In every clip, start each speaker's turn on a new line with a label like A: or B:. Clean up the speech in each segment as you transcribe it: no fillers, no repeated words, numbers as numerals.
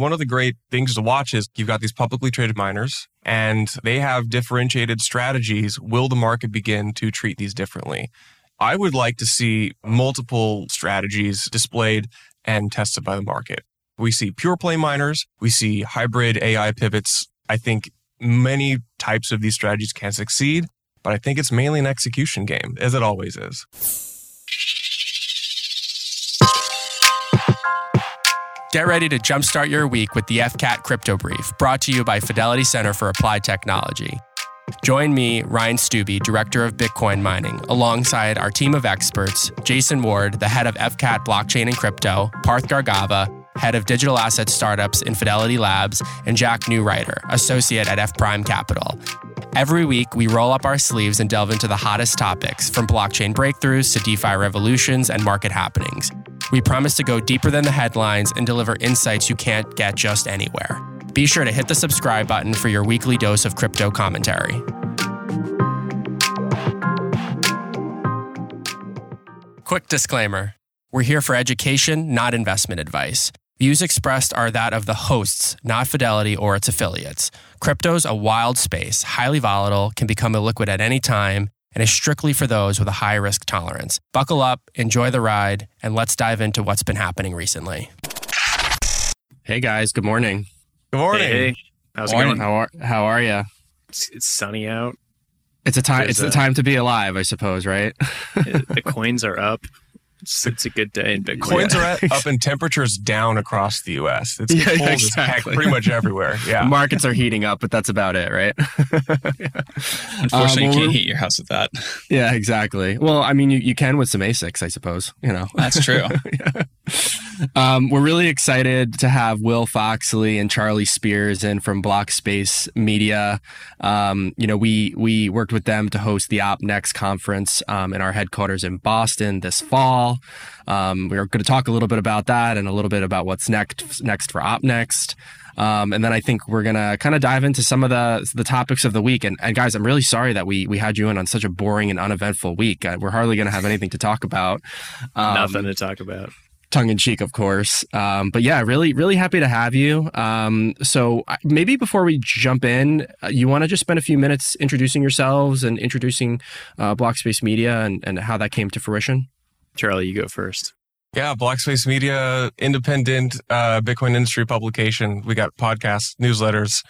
A: one of the great things to watch is you've got these publicly traded miners and they have differentiated strategies. Will the market begin to treat these differently? I would like to see multiple strategies displayed and tested by the market. We see pure play miners. We see hybrid AI pivots. I think many types of these strategies can succeed, but I think it's mainly an execution game, as it always is.
B: Get ready to jumpstart your week with the FCAT Crypto Brief, brought to you by Fidelity Center for Applied Technology. Join me, Ryan Stubbe, Director of Bitcoin Mining, alongside our team of experts, Jason Ward, the head of FCAT Blockchain and Crypto, Parth Gargava, head of digital asset startups in Fidelity Labs, and Jack Newrider, associate at F Prime Capital. Every week, we roll up our sleeves and delve into the hottest topics, from blockchain breakthroughs to DeFi revolutions and market happenings. We promise to go deeper than the headlines and deliver insights you can't get just anywhere. Be sure to hit the subscribe button for your weekly dose of crypto commentary. Quick disclaimer. We're here for education, not investment advice. Views expressed are that of the hosts, not Fidelity or its affiliates. Crypto's a wild space, highly volatile, can become illiquid at any time, and is strictly for those with a high risk tolerance. Buckle up, enjoy the ride, and let's dive into what's been happening recently. Hey guys, good morning.
A: Good morning.
C: Hey. How's it going?
B: How are you?
C: It's sunny out.
B: It's the time to be alive, I suppose, right?
C: The coins are up. It's a good day in Bitcoin.
A: Coins are up and temperatures down across the U.S. It's cold as heck pretty much everywhere. Yeah,
B: the markets are heating up, but that's about it, right?
D: Unfortunately, you can't heat your house with that.
B: Yeah, exactly. Well, I mean, you can with some ASICs, I suppose. You know,
D: that's true.
B: We're really excited to have Will Foxley and Charlie Spears in from Blockspace Media. We worked with them to host the OpNext conference in our headquarters in Boston this fall. We're going to talk a little bit about that and a little bit about what's next for OpNext. And then I think we're going to kind of dive into some of the topics of the week. And guys, I'm really sorry that we had you in on such a boring and uneventful week. We're hardly going to have anything to talk about.
C: Nothing to talk about.
B: Tongue in cheek, of course. But yeah, really, really happy to have you. So maybe before we jump in, you want to just spend a few minutes introducing yourselves and introducing Blockspace Media and how that came to fruition?
C: Charlie, you go first.
A: Yeah, Blockspace Media, independent Bitcoin industry publication. We got podcasts, newsletters.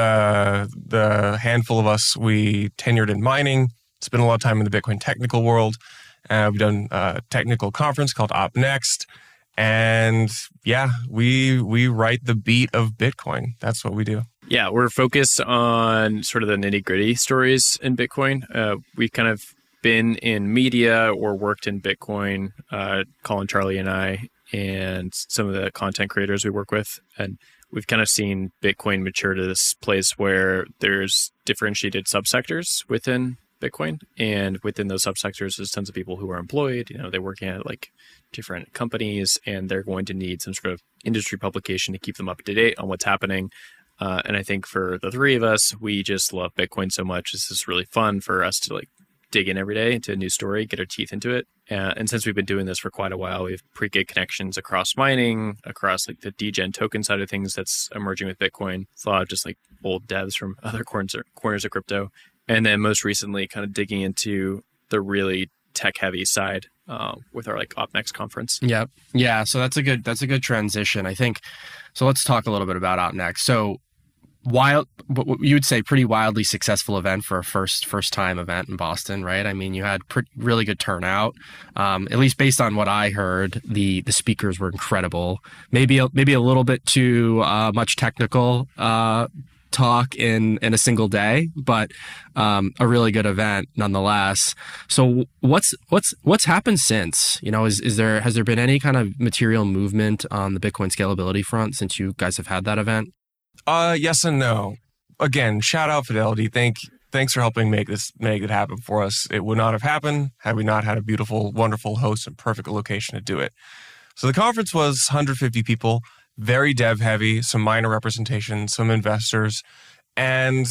A: The handful of us, we tenured in mining, spent a lot of time in the Bitcoin technical world. We've done a technical conference called OpNext. And yeah, we write the beat of Bitcoin. That's what we do.
C: Yeah, we're focused on sort of the nitty-gritty stories in Bitcoin. We've kind of been in media or worked in Bitcoin, Colin, Charlie, and I, and some of the content creators we work with. And we've kind of seen Bitcoin mature to this place where there's differentiated subsectors within Bitcoin. And within those subsectors, there's tons of people who are employed. They're working at like different companies, and they're going to need some sort of industry publication to keep them up to date on what's happening. And I think for the three of us, we just love Bitcoin so much. This is really fun for us to like dig in every day into a new story, get our teeth into it. And since we've been doing this for quite a while, we have pretty good connections across mining, across like the degen token side of things that's emerging with Bitcoin. It's a lot of just like old devs from other corners of crypto. And then most recently kind of digging into the really tech heavy side with our like OpNext conference.
B: Yep. Yeah. So that's a good transition, I think. So let's talk a little bit about OpNext. So what you would say pretty wildly successful event for a first time event in Boston, right? I mean, you had really good turnout. At least based on what I heard, the speakers were incredible. Maybe a little bit too much technical talk in a single day, but a really good event nonetheless. So what's happened since? Has there been any kind of material movement on the Bitcoin scalability front since you guys have had that event?
A: Yes and no. Again, shout out Fidelity. Thanks for helping make it happen for us. It would not have happened had we not had a beautiful, wonderful host and perfect location to do it. So the conference was 150 people, very dev heavy, some minor representation, some investors, and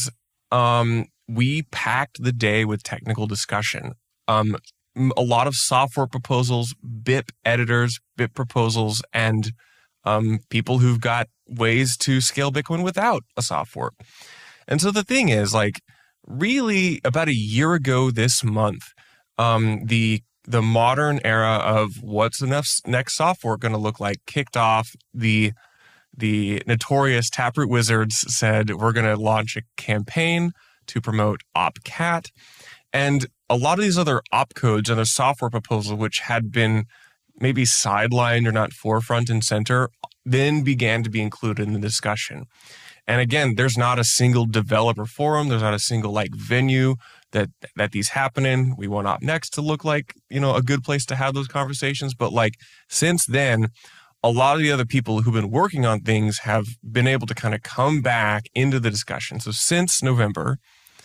A: we packed the day with technical discussion. A lot of software proposals, BIP editors, BIP proposals, and people who've got ways to scale Bitcoin without a soft fork. And so the thing is, like, really about a year ago this month, the modern era of what's the next soft fork going to look like kicked off. The notorious Taproot Wizards said, we're going to launch a campaign to promote OpCat. And a lot of these other opcodes and their software proposals, which had been maybe sidelined or not forefront and center, then began to be included in the discussion. And again, there's not a single developer forum. There's not a single like venue that these happen in. We want OpNext to look like, a good place to have those conversations. But like since then, a lot of the other people who've been working on things have been able to kind of come back into the discussion. So since November,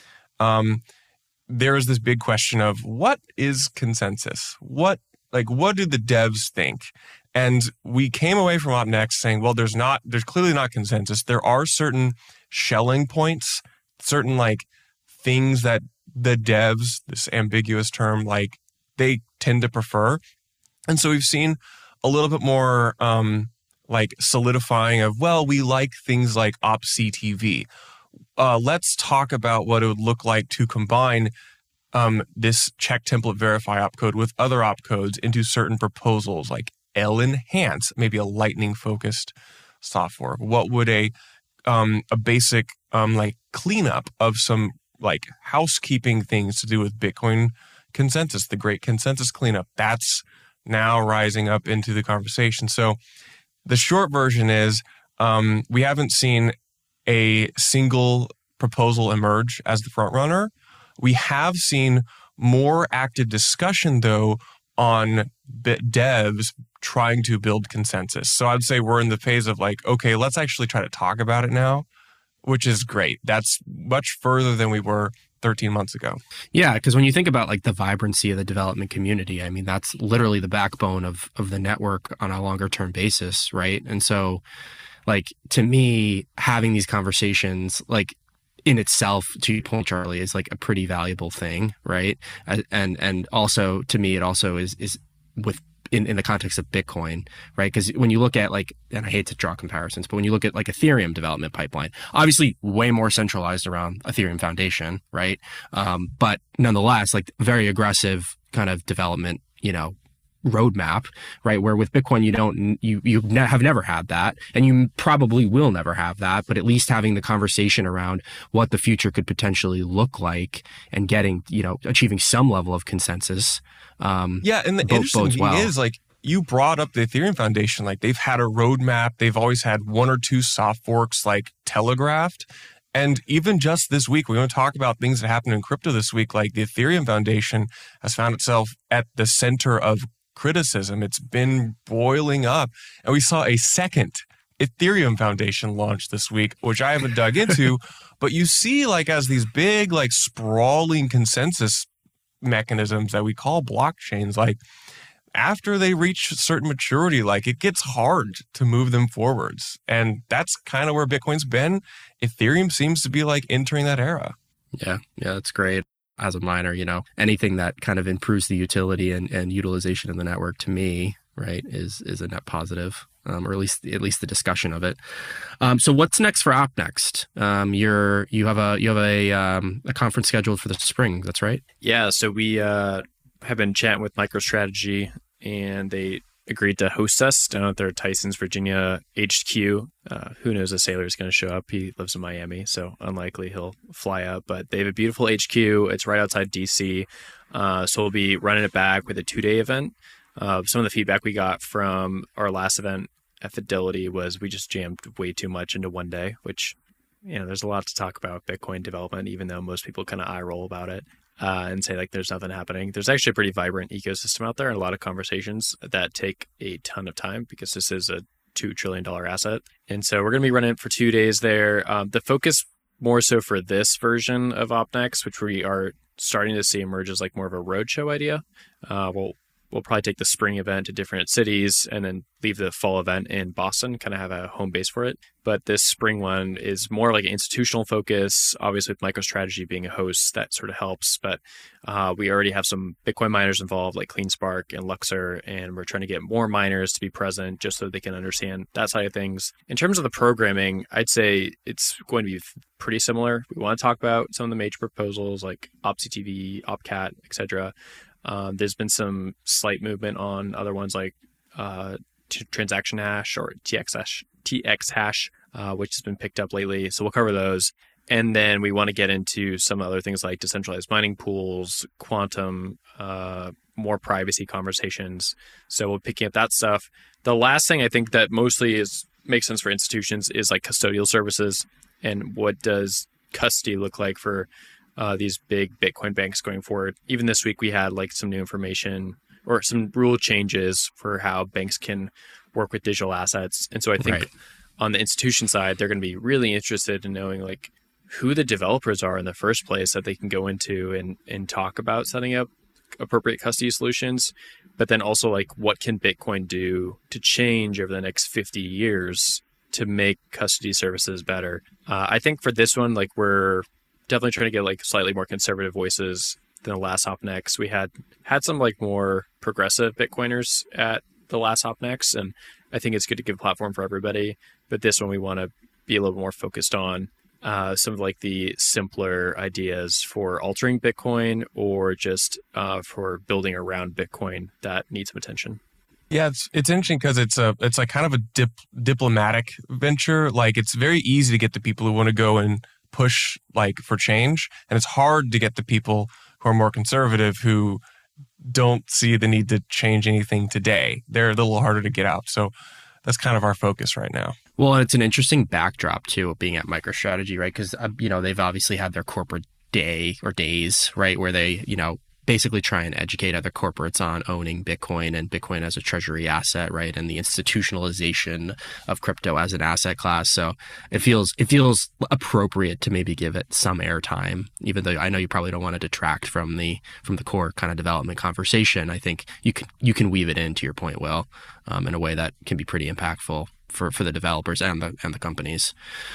A: there is this big question of what is consensus? What do the devs think? And we came away from OpNext saying, well, there's clearly not consensus. There are certain shelling points, certain like things that the devs, this ambiguous term, like they tend to prefer. And so we've seen a little bit more like solidifying of, well, we like things like OpCTV. Let's talk about what it would look like to combine this check template verify opcode with other opcodes into certain proposals like L-enhance, maybe a lightning focused software. What would a basic like cleanup of some like housekeeping things to do with Bitcoin consensus, the great consensus cleanup, that's now rising up into the conversation. So the short version is we haven't seen a single proposal emerge as the front runner. We have seen more active discussion, though, on devs trying to build consensus. So I'd say we're in the phase of like, okay, let's actually try to talk about it now, which is great. That's much further than we were 13 months ago.
B: Yeah, because when you think about like the vibrancy of the development community, I mean, that's literally the backbone of the network on a longer term basis, right? And so like to me, having these conversations, like in itself, to your point, Charlie, is like a pretty valuable thing, right? And also to me, it also is with in the context of Bitcoin, right? Because when you look at like, and I hate to draw comparisons, but when you look at like Ethereum development pipeline, obviously way more centralized around Ethereum Foundation, right? But nonetheless, like very aggressive kind of development, roadmap, right? Where with Bitcoin, you have never had that, and you probably will never have that, but at least having the conversation around what the future could potentially look like and getting, achieving some level of consensus.
A: Yeah. And the interesting thing is like, you brought up the Ethereum Foundation, like they've had a roadmap. They've always had one or two soft forks like telegraphed. And even just this week, we want to talk about things that happened in crypto this week, like the Ethereum Foundation has found itself at the center of criticism. It's been boiling up. And we saw a second Ethereum Foundation launch this week, which I haven't dug into, but you see like as these big, like sprawling consensus mechanisms that we call blockchains, like after they reach certain maturity, like it gets hard to move them forwards. And that's kind of where Bitcoin's been. Ethereum seems to be like entering that era.
B: Yeah, that's great. As a miner, anything that kind of improves the utility and utilization of the network to me, right, is a net positive, or at least the discussion of it. So what's next for OpNext? You have a conference scheduled for the spring. That's right.
C: Yeah. So we have been chatting with MicroStrategy, and they agreed to host us down at their Tysons, Virginia HQ. Who knows if Saylor's going to show up? He lives in Miami, so unlikely he'll fly up. But they have a beautiful HQ. It's right outside DC. So we'll be running it back with a 2-day event. Some of the feedback we got from our last event at Fidelity was we just jammed way too much into one day, which, there's a lot to talk about Bitcoin development, even though most people kind of eye roll about it. And say like there's nothing happening. There's actually a pretty vibrant ecosystem out there and a lot of conversations that take a ton of time because this is a $2 trillion asset. And so we're going to be running it for 2 days there. The focus more so for this version of OpNext, which we are starting to see emerge as like more of a roadshow idea. We'll we'll probably take the spring event to different cities and then leave the fall event in Boston, kind of have a home base for it. But this spring one is more like an institutional focus, obviously with MicroStrategy being a host, that sort of helps. But we already have some Bitcoin miners involved like CleanSpark and Luxor, and we're trying to get more miners to be present just so they can understand that side of things. In terms of the programming, I'd say it's going to be pretty similar. We want to talk about some of the major proposals like OpsCTV, OpCat, etc. There's been some slight movement on other ones like transaction hash or TX hash, which has been picked up lately. So we'll cover those. And then we want to get into some other things like decentralized mining pools, quantum, more privacy conversations. So we're picking up that stuff. The last thing I think that mostly makes sense for institutions is like custodial services, and what does custody look like for these big Bitcoin banks going forward. Even this week, we had like some new information or some rule changes for how banks can work with digital assets. And so I think on the institution side, they're going to be really interested in knowing like who the developers are in the first place that they can go into and talk about setting up appropriate custody solutions. But then also like what can Bitcoin do to change over the next 50 years to make custody services better. I think for this one, like we're definitely trying to get like slightly more conservative voices than the last Hop Next. We had some like more progressive Bitcoiners at the last Hop Next, and I think it's good to give a platform for everybody. But this one we want to be a little more focused on some of like the simpler ideas for altering Bitcoin or just for building around Bitcoin that need some attention.
A: Yeah, it's interesting because it's like kind of a diplomatic venture. Like it's very easy to get the people who want to go and push like for change, and it's hard to get the people who are more conservative who don't see the need to change anything today. They're a little harder to get out. So that's kind of our focus right now.
B: Well, and it's an interesting backdrop too of being at MicroStrategy, right? Because they've obviously had their corporate day or days, right, where they basically try and educate other corporates on owning Bitcoin and Bitcoin as a treasury asset, right? And the institutionalization of crypto as an asset class. So it feels appropriate to maybe give it some airtime, even though I know you probably don't want to detract from the core kind of development conversation. I think you can weave it in, to your point, Will, in a way that can be pretty impactful for the developers and the companies.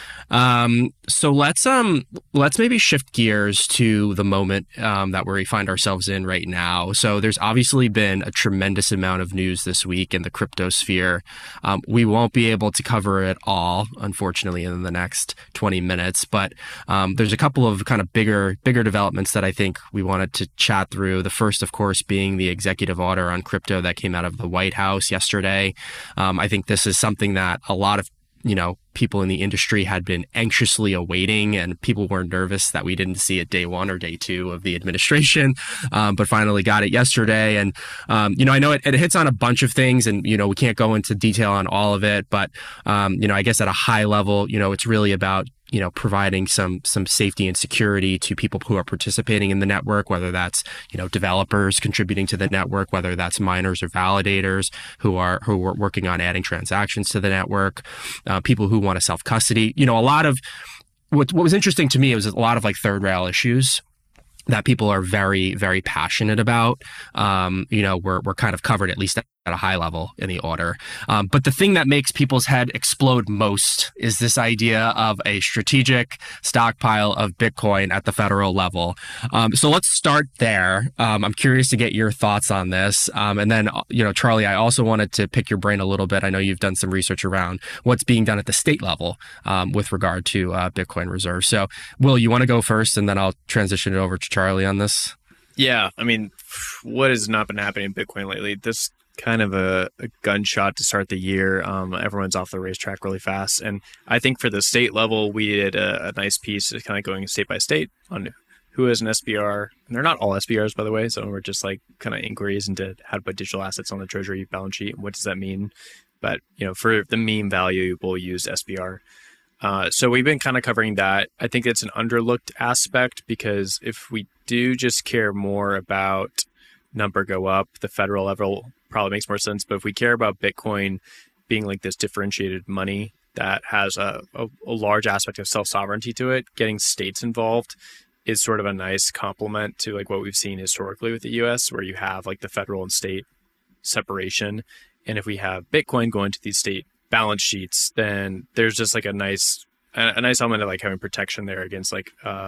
B: So let's maybe shift gears to the moment that we find ourselves in right now. So there's obviously been a tremendous amount of news this week in the crypto sphere. We won't be able to cover it all, unfortunately, in the next 20 minutes, but there's a couple of kind of bigger developments that I think we wanted to chat through. The first, of course, being the executive order on crypto that came out of the White House yesterday. I think this is something that a lot of people in the industry had been anxiously awaiting, and people were nervous that we didn't see it day one or day two of the administration, but finally got it yesterday. And, I know it hits on a bunch of things, and, we can't go into detail on all of it, but, I guess at a high level, it's really about providing some safety and security to people who are participating in the network, whether that's, developers contributing to the network, whether that's miners or validators who are working on adding transactions to the network, people who want to self-custody. A lot of what was interesting to me was a lot of like third rail issues that people are very, very passionate about. We're kind of covered, at least at a high level, in the order. But the thing that makes people's head explode most is this idea of a strategic stockpile of Bitcoin at the federal level. So let's start there. I'm curious to get your thoughts on this. And then, Charlie, I also wanted to pick your brain a little bit. I know you've done some research around what's being done at the state level with regard to Bitcoin reserves. So, Will, you want to go first, and then I'll transition it over to Charlie on this?
C: Yeah, I mean, what has not been happening in Bitcoin lately? This kind of a gunshot to start the year. Everyone's off the racetrack really fast. And I think for the state level, we did a nice piece kind of going state by state on who is an SBR. And they're not all SBRs, by the way. So we're just like kind of inquiries into how to put digital assets on the Treasury balance sheet. And what does that mean? But, for the meme value, we'll use SBR. So we've been kind of covering that. I think it's an underlooked aspect, because if we do just care more about number go up, the federal level probably makes more sense. But if we care about Bitcoin being like this differentiated money that has a large aspect of self-sovereignty to it, getting states involved is sort of a nice complement to like what we've seen historically with the US, where you have like the federal and state separation. And if we have Bitcoin going to these state balance sheets, then there's just like a nice element of like having protection there against like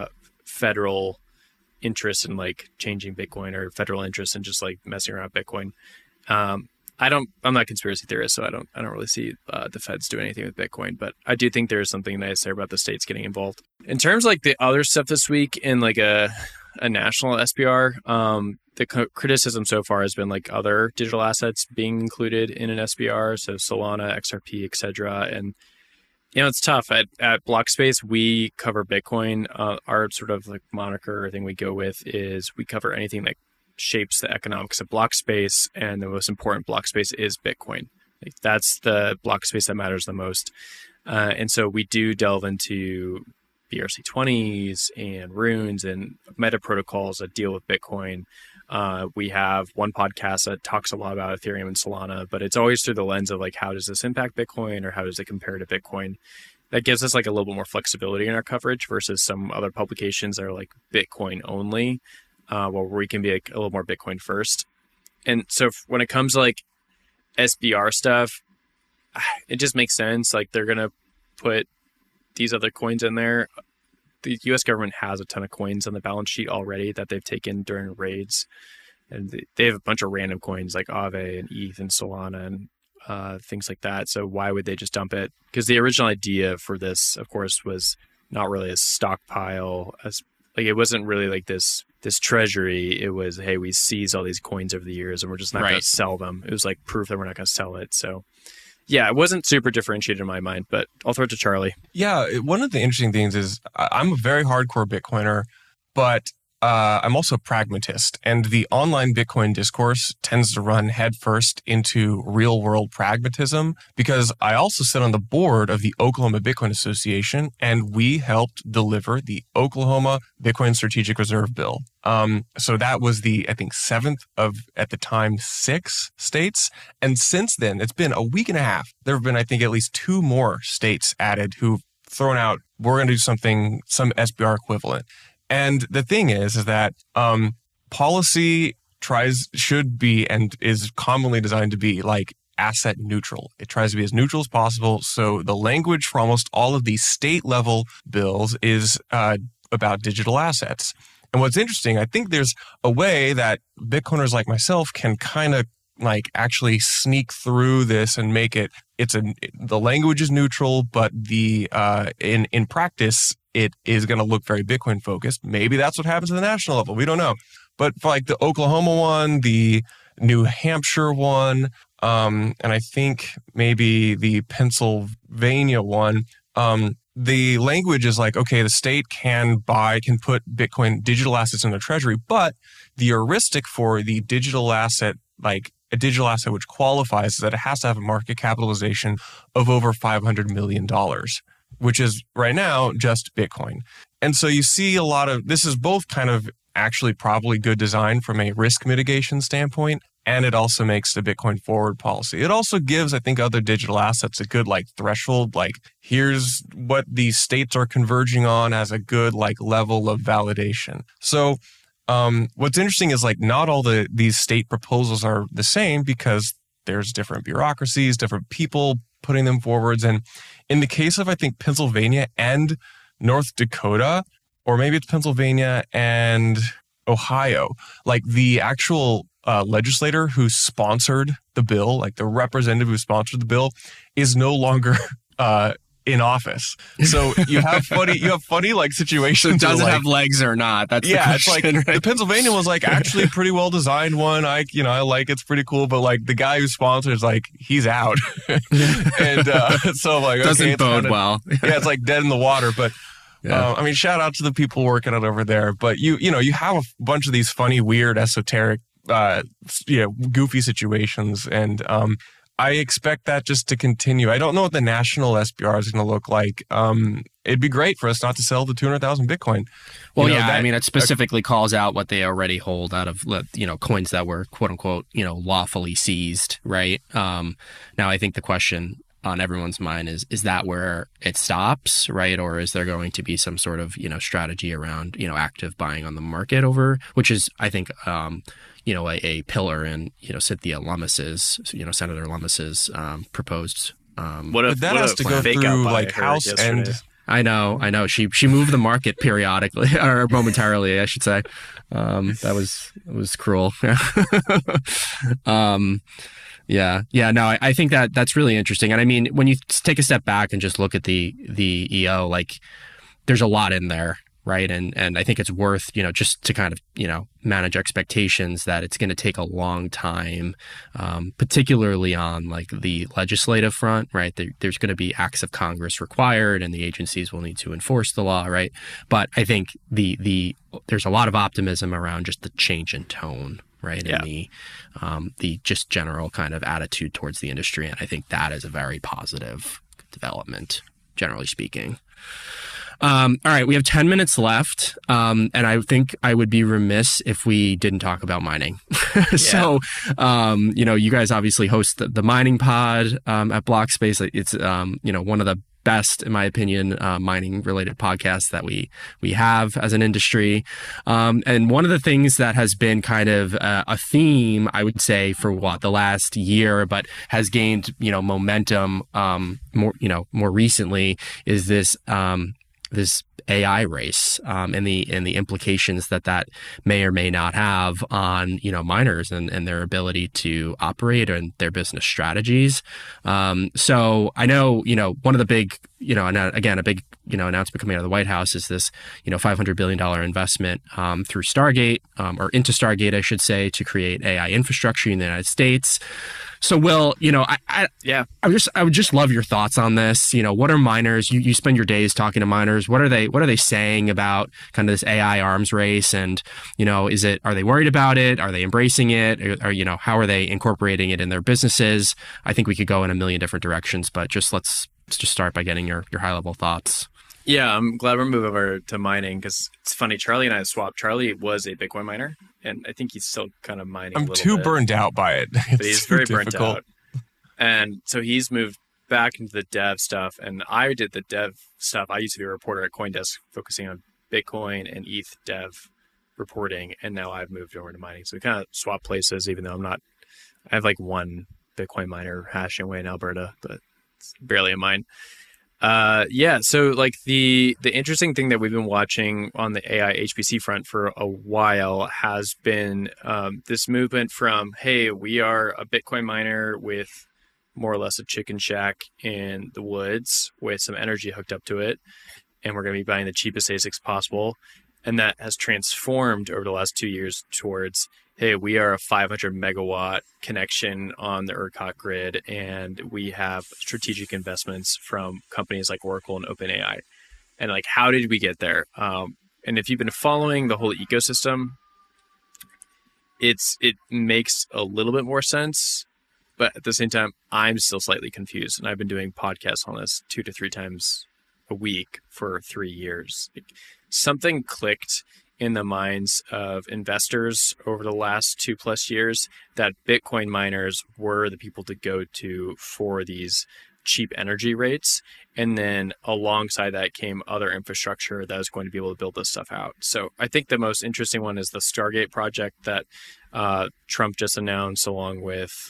C: federal interest in like changing Bitcoin, or federal interest in just like messing around Bitcoin. I'm not a conspiracy theorist, so I don't really see the feds doing anything with Bitcoin, but I do think there's something nice there about the states getting involved. In terms of like the other stuff this week in like a national SBR, the criticism so far has been like other digital assets being included in an SBR, so Solana, XRP, etc. And it's tough. At Blockspace, we cover Bitcoin. Our sort of like moniker or thing we go with is we cover anything that shapes the economics of block space, and the most important block space is Bitcoin. Like, that's the block space that matters the most. And so we do delve into BRC20s and runes and meta protocols that deal with Bitcoin. We have one podcast that talks a lot about Ethereum and Solana, but it's always through the lens of like, how does this impact Bitcoin, or how does it compare to Bitcoin? That gives us like a little bit more flexibility in our coverage versus some other publications that are like Bitcoin only, where we can be like a little more Bitcoin first. And so when it comes to like SBR stuff, it just makes sense. Like, they're going to put these other coins in there. The US government has a ton of coins on the balance sheet already that they've taken during raids. And they have a bunch of random coins like Aave and ETH and Solana and things like that. So why would they just dump it? Because the original idea for this, of course, was not really a stockpile. As like, it wasn't really like this treasury. It was, hey, we seized all these coins over the years and we're just not going to sell them. It was like proof that we're not going to sell it. So yeah, it wasn't super differentiated in my mind, but I'll throw it to Charlie.
A: Yeah, one of the interesting things is I'm a very hardcore Bitcoiner, but I'm also a pragmatist. And the online Bitcoin discourse tends to run headfirst into real-world pragmatism, because I also sit on the board of the Oklahoma Bitcoin Association, and we helped deliver the Oklahoma Bitcoin Strategic Reserve Bill. So that was the, I think, 7th of, at the time, 6 states. And since then, it's been a week and a half. There have been, I think, at least 2 more states added who've thrown out, we're going to do something, some SBR equivalent. And the thing is that policy should be and is commonly designed to be like asset neutral. It tries to be as neutral as possible. So the language for almost all of these state level bills is about digital assets. And what's interesting, I think there's a way that Bitcoiners like myself can kind of like actually sneak through this and make it, the language is neutral, but the in practice, it is going to look very Bitcoin focused. Maybe that's what happens at the national level. We don't know. But for like the Oklahoma one, the New Hampshire one, and I think maybe the Pennsylvania one, the language is like, okay, the state can put Bitcoin digital assets in their treasury, but the heuristic for the digital asset, like a digital asset which qualifies, is that it has to have a market capitalization of over $500 million. Which is right now just Bitcoin. And so you see a lot of, this is both kind of actually probably good design from a risk mitigation standpoint, and it also makes the Bitcoin forward policy. It also gives, I think, other digital assets a good like threshold, like here's what these states are converging on as a good like level of validation. So what's interesting is like not all these state proposals are the same, because there's different bureaucracies, different people putting them forwards. And in the case of, I think, Pennsylvania and North Dakota, or maybe it's Pennsylvania and Ohio, like the actual legislator who sponsored the bill, like the representative who sponsored the bill, is no longer in office. So you have funny like situations.
B: So does it have legs or not? That's the question,
A: it's like right? The Pennsylvania was like actually a pretty well designed one. I like it's pretty cool, but like the guy who sponsors, like he's out, and so like
B: doesn't bode well.
A: Yeah, it's like dead in the water. But I mean, shout out to the people working it over there. But you have a bunch of these funny, weird, esoteric, goofy situations, and I expect that just to continue. I don't know what the national SBR is going to look like. It'd be great for us not to sell the 200,000 Bitcoin.
B: Well, I mean, it specifically calls out what they already hold out of, coins that were quote unquote, lawfully seized, right? Now, I think the question on everyone's mind is that where it stops, right? Or is there going to be some sort of, strategy around, active buying on the market over, which is, I think, a pillar in, Cynthia Lummis's, Senator Lummis's proposed.
A: But that has to go through like House and.
B: I know. She moved the market periodically or momentarily, I should say. It was cruel. No, I think that's really interesting. And I mean, when you take a step back and just look at the EO, like there's a lot in there, right? And I think it's worth, just to kind of, manage expectations that it's going to take a long time, particularly on like the legislative front, right? There's going to be acts of Congress required and the agencies will need to enforce the law, right? But I think there's a lot of optimism around just the change in tone, right?
C: Yeah.
B: And the just general kind of attitude towards the industry. And I think that is a very positive development, generally speaking. All right, we have 10 minutes left, and I think I would be remiss if we didn't talk about mining. So, you guys obviously host the mining pod at Blockspace. It's one of the best, in my opinion, mining related podcasts that we have as an industry. And one of the things that has been kind of a theme, I would say, for the last year, but has gained momentum more recently, is this AI race and the implications that may or may not have on miners and their ability to operate and their business strategies. So I know one of the big a big announcement coming out of the White House is this $500 billion investment through Stargate or into Stargate, I should say, to create AI infrastructure in the United States. So, Will, I would just love your thoughts on this. What are miners? You spend your days talking to miners. What are they saying about kind of this AI arms race? And are they worried about it? Are they embracing it? Or how are they incorporating it in their businesses? I think we could go in a million different directions, but let's just start by getting your high level thoughts.
C: Yeah, I'm glad we're moving over to mining because it's funny. Charlie and I swapped. Charlie was a Bitcoin miner, and I think he's still kind of mining.
A: I'm too burned out by it.
C: But he's very burnt out. And so he's moved back into the dev stuff, and I did the dev stuff. I used to be a reporter at CoinDesk focusing on Bitcoin and ETH dev reporting, and now I've moved over to mining. So we kind of swap places, even though I have like one Bitcoin miner hashing away in Alberta, but it's barely a mine. So like the interesting thing that we've been watching on the AI HPC front for a while has been this movement from, hey, we are a Bitcoin miner with more or less a chicken shack in the woods with some energy hooked up to it, and we're going to be buying the cheapest ASICs possible. And that has transformed over the last 2 years towards, hey, we are a 500 megawatt connection on the ERCOT grid, and we have strategic investments from companies like Oracle and OpenAI. And like, how did we get there? And if you've been following the whole ecosystem, it makes a little bit more sense, but at the same time, I'm still slightly confused. And I've been doing podcasts on this 2 to 3 times a week for 3 years. Something clicked in the minds of investors over the last 2+ years that Bitcoin miners were the people to go to for these cheap energy rates. And then alongside that came other infrastructure that was going to be able to build this stuff out. So I think the most interesting one is the Stargate project that Trump just announced, along with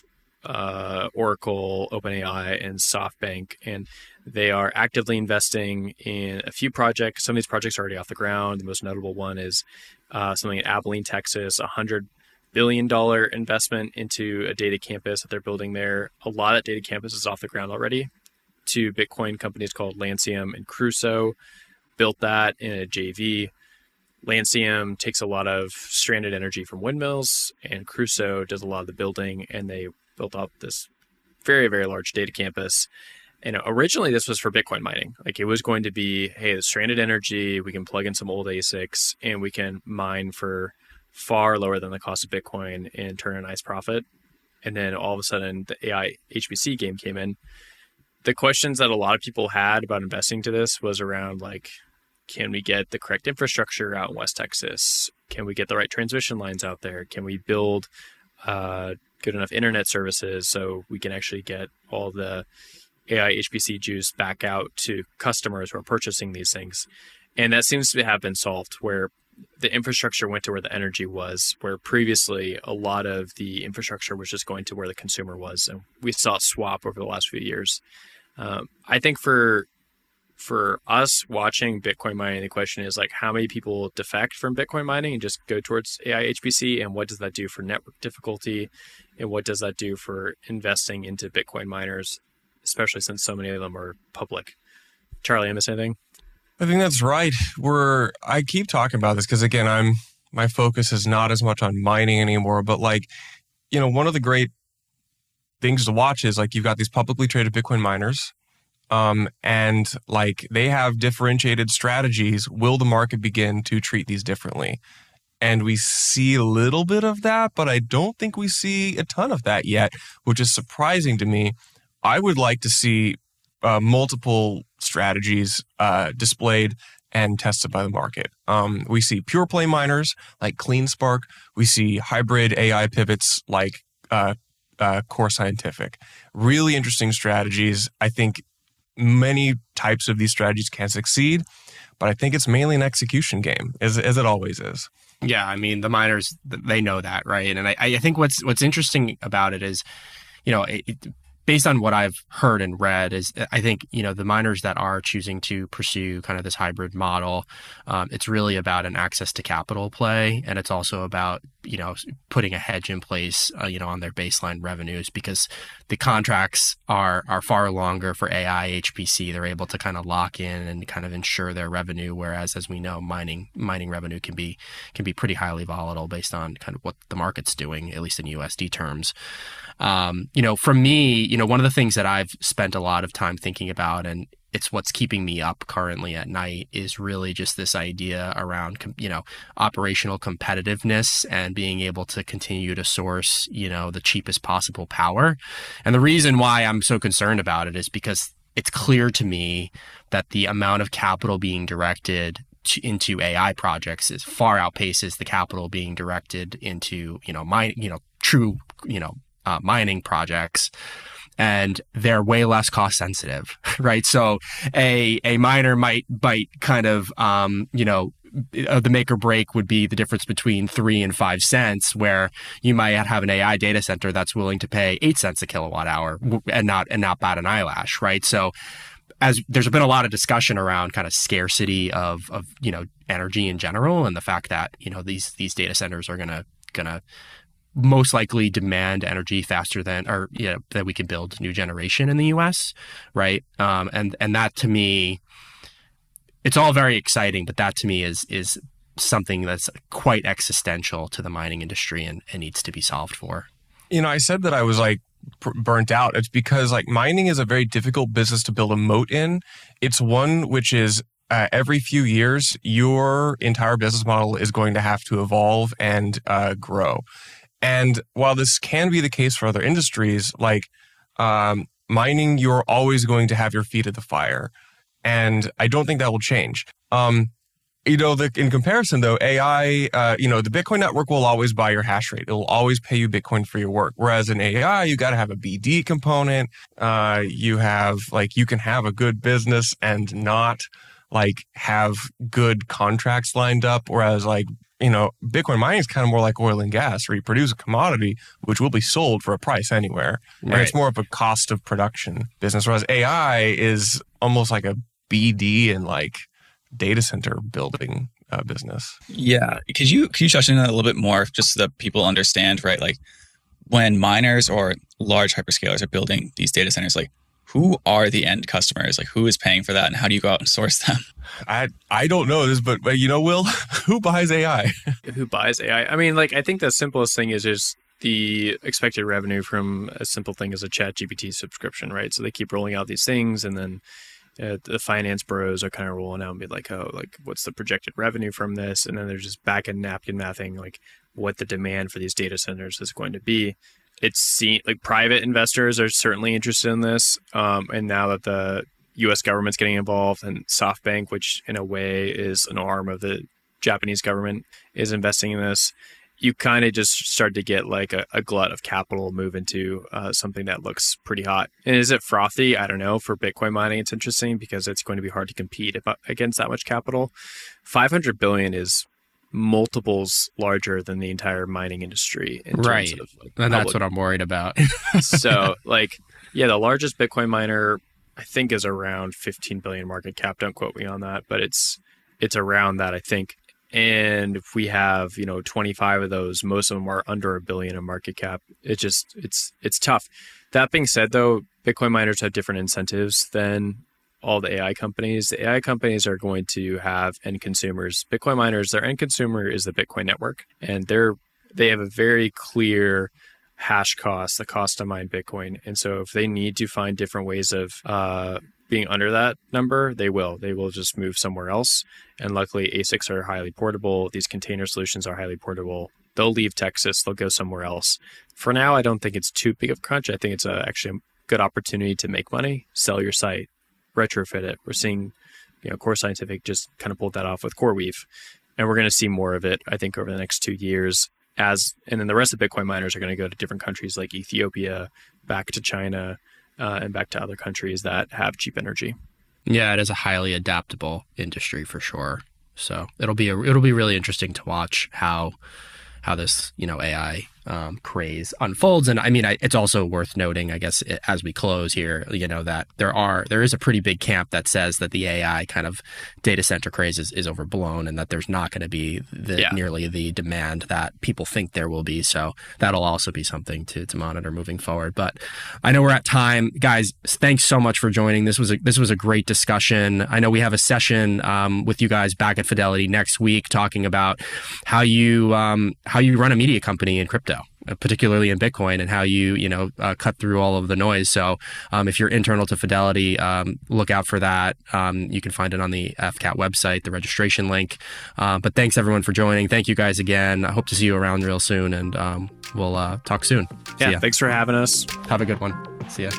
C: Oracle, OpenAI, and SoftBank. And they are actively investing in a few projects. Some of these projects are already off the ground. The most notable one is something in Abilene, Texas, $100 billion investment into a data campus that they're building there. A lot of data campus is off the ground already. 2 Bitcoin companies called Lancium and Crusoe built that in a JV. Lancium takes a lot of stranded energy from windmills, and Crusoe does a lot of the building, and they built up this very, very large data campus. And originally this was for Bitcoin mining. Like, it was going to be, hey, the stranded energy, we can plug in some old ASICs and we can mine for far lower than the cost of Bitcoin and turn a nice profit. And then all of a sudden the AI HPC game came in. The questions that a lot of people had about investing to this was around like, can we get the correct infrastructure out in West Texas? Can we get the right transmission lines out there? Can we build good enough internet services so we can actually get all the AI HPC juice back out to customers who are purchasing these things. And that seems to have been solved, where the infrastructure went to where the energy was, where previously a lot of the infrastructure was just going to where the consumer was. And we saw a swap over the last few years. I think for us watching Bitcoin mining, the question is like, how many people defect from Bitcoin mining and just go towards AI HPC? And what does that do for network difficulty? And what does that do for investing into Bitcoin miners, especially since so many of them are public? Charlie, I miss anything?
A: I think that's right. I keep talking about this because, again, my focus is not as much on mining anymore, but one of the great things to watch is you've got these publicly traded Bitcoin miners, and they have differentiated strategies. Will the market begin to treat these differently? And we see a little bit of that, but I don't think we see a ton of that yet, which is surprising to me. I would like to see multiple strategies displayed and tested by the market. We see pure play miners like CleanSpark. We see hybrid AI pivots like Core Scientific. Really interesting strategies. I think many types of these strategies can succeed, but I think it's mainly an execution game, as it always is.
B: Yeah, I mean, the miners, they know that, right? And I think what's interesting about it is, based on what I've heard and read, is I think, the miners that are choosing to pursue kind of this hybrid model, it's really about an access to capital play. And it's also about, putting a hedge in place, on their baseline revenues, because the contracts are far longer for AI HPC. They're able to kind of lock in and kind of ensure their revenue. Whereas, as we know, mining revenue can be pretty highly volatile based on kind of what the market's doing, at least in USD terms. For me, one of the things that I've spent a lot of time thinking about, and it's what's keeping me up currently at night, is really just this idea around, operational competitiveness and being able to continue to source, the cheapest possible power. And the reason why I'm so concerned about it is because it's clear to me that the amount of capital being directed into AI projects is far outpaces the capital being directed into, true, mining projects. And they're way less cost sensitive, right? So a miner might kind of, the make or break would be the difference between 3 and 5 cents, where you might have an AI data center that's willing to pay 8 cents a kilowatt hour and not bat an eyelash, right? So as there's been a lot of discussion around kind of scarcity of energy in general, and the fact that, these data centers are gonna most likely demand energy faster than, that we can build new generation in the US, right? And that to me, it's all very exciting, but that to me is something that's quite existential to the mining industry and needs to be solved for.
A: I said that I was burnt out. It's because mining is a very difficult business to build a moat in. It's one which is every few years, your entire business model is going to have to evolve and grow. And while this can be the case for other industries, mining, you're always going to have your feet at the fire. And I don't think that will change. In comparison, though, AI, the Bitcoin network will always buy your hash rate. It will always pay you Bitcoin for your work. Whereas in AI, you got to have a BD component. You can have a good business and not have good contracts lined up. Whereas Bitcoin mining is kind of more like oil and gas, where you produce a commodity which will be sold for a price anywhere. Right. And it's more of a cost of production business. Whereas AI is almost like a BD and data center building business.
D: Yeah. Could you touch on that a little bit more, just so that people understand, right? When miners or large hyperscalers are building these data centers, who are the end customers? Who is paying for that, and how do you go out and source them?
A: I don't know this, but Will, who buys AI?
C: Who buys AI? I mean, I think the simplest thing is just the expected revenue from a simple thing as a ChatGPT subscription, right? So they keep rolling out these things, and then the finance bros are kind of rolling out and be what's the projected revenue from this? And then they're just back in napkin mathing, what the demand for these data centers is going to be. It's seen private investors are certainly interested in this. And now that the US government's getting involved, and SoftBank, which in a way is an arm of the Japanese government, is investing in this. you kind of just start to get like a glut of capital move into something that looks pretty hot. And is it frothy? I don't know. For Bitcoin mining, it's interesting because it's going to be hard to compete against that much capital. 500 billion is multiples larger than the entire mining industry. In
B: right.
C: Terms of, like,
B: and that's what I'm worried about.
C: So like, yeah, the largest Bitcoin miner, I think, is around 15 billion market cap. Don't quote me on that, but it's around that, I think. And if we have, 25 of those, most of them are under $1 billion in market cap. It's tough. That being said, though, Bitcoin miners have different incentives than all the AI companies. The AI companies are going to have end consumers. Bitcoin miners, their end consumer is the Bitcoin network, and they have a very clear hash cost, the cost to mine Bitcoin. And so if they need to find different ways of being under that number, they will just move somewhere else. And luckily ASICs are highly portable. These container solutions are highly portable. They'll leave Texas, they'll go somewhere else. For now, I don't think it's too big of a crunch. I think it's actually a good opportunity to make money, sell your site, retrofit it. We're seeing, Core Scientific just kind of pulled that off with CoreWeave. And we're going to see more of it, I think, over the next 2 years. And then the rest of Bitcoin miners are going to go to different countries like Ethiopia, back to China, and back to other countries that have cheap energy.
B: Yeah, it is a highly adaptable industry for sure. So it'll be really interesting to watch how this AI craze unfolds. And I mean, it's also worth noting, I guess, as we close here, that there is a pretty big camp that says that the AI kind of data center craze is overblown, and that there's not going to be nearly the demand that people think there will be. So that'll also be something to monitor moving forward. But I know we're at time, guys. Thanks so much for joining. This was a great discussion. I know we have a session with you guys back at Fidelity next week talking about how you run a media company in crypto, particularly in Bitcoin, and how you cut through all of the noise. So if you're internal to Fidelity, look out for that. You can find it on the FCAT website, the registration link. But thanks everyone for joining. Thank you guys again. I hope to see you around real soon, and we'll talk soon.
C: Yeah, thanks for having us.
B: Have a good one. See ya.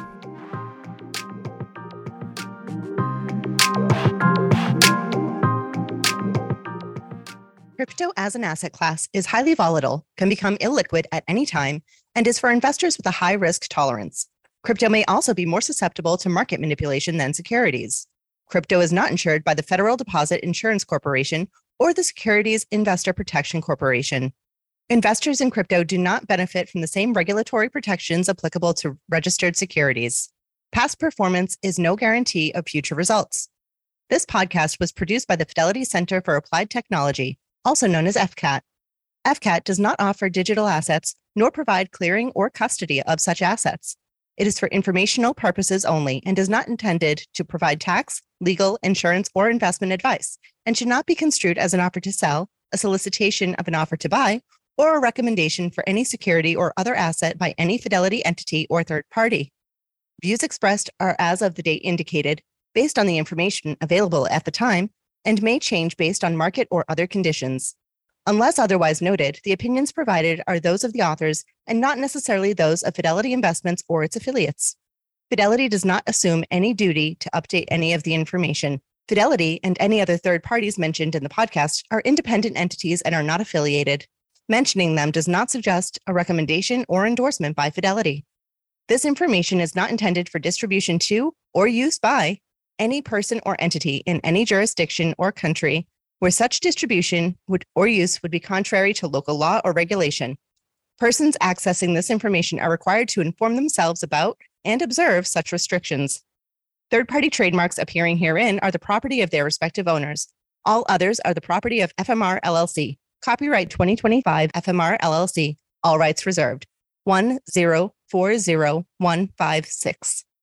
E: Crypto as an asset class is highly volatile, can become illiquid at any time, and is for investors with a high risk tolerance. Crypto may also be more susceptible to market manipulation than securities. Crypto is not insured by the Federal Deposit Insurance Corporation or the Securities Investor Protection Corporation. Investors in crypto do not benefit from the same regulatory protections applicable to registered securities. Past performance is no guarantee of future results. This podcast was produced by the Fidelity Center for Applied Technology, also known as FCAT. FCAT does not offer digital assets nor provide clearing or custody of such assets. It is for informational purposes only and is not intended to provide tax, legal, insurance, or investment advice, and should not be construed as an offer to sell, a solicitation of an offer to buy, or a recommendation for any security or other asset by any Fidelity entity or third party. Views expressed are as of the date indicated, based on the information available at the time, and may change based on market or other conditions. Unless otherwise noted, the opinions provided are those of the authors and not necessarily those of Fidelity Investments or its affiliates. Fidelity does not assume any duty to update any of the information. Fidelity and any other third parties mentioned in the podcast are independent entities and are not affiliated. Mentioning them does not suggest a recommendation or endorsement by Fidelity. This information is not intended for distribution to or use by any person or entity in any jurisdiction or country where such distribution or use would be contrary to local law or regulation. Persons accessing this information are required to inform themselves about and observe such restrictions. Third-party trademarks appearing herein are the property of their respective owners. All others are the property of FMR LLC. Copyright 2025 FMR LLC. All rights reserved. 1040156.